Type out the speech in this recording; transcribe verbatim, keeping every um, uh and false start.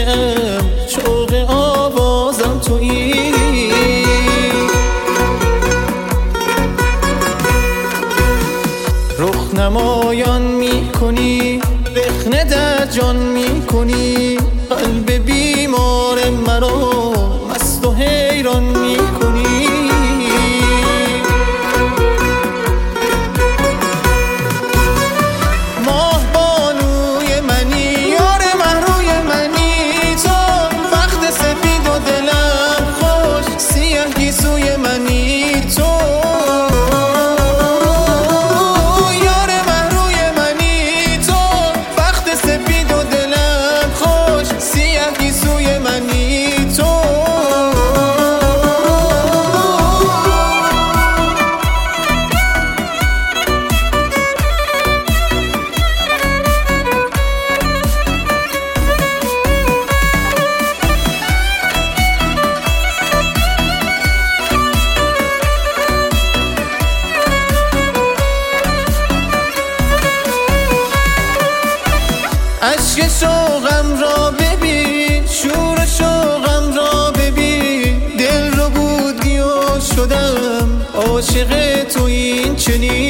ام، شوق آوازم تویی. رخ نمایان میکنی، رخنه در جان میکنی، قلب بیمار مرا مست و حیران میکنی. ماه بانوی منی، یار محروی منی، تو بخت سفید و دلم خوش، سیاه گیسوی منی تو. عشق شوقم را ببین، شور شوقم را ببین، دل رو بودی و شدم عاشق تو این چنین.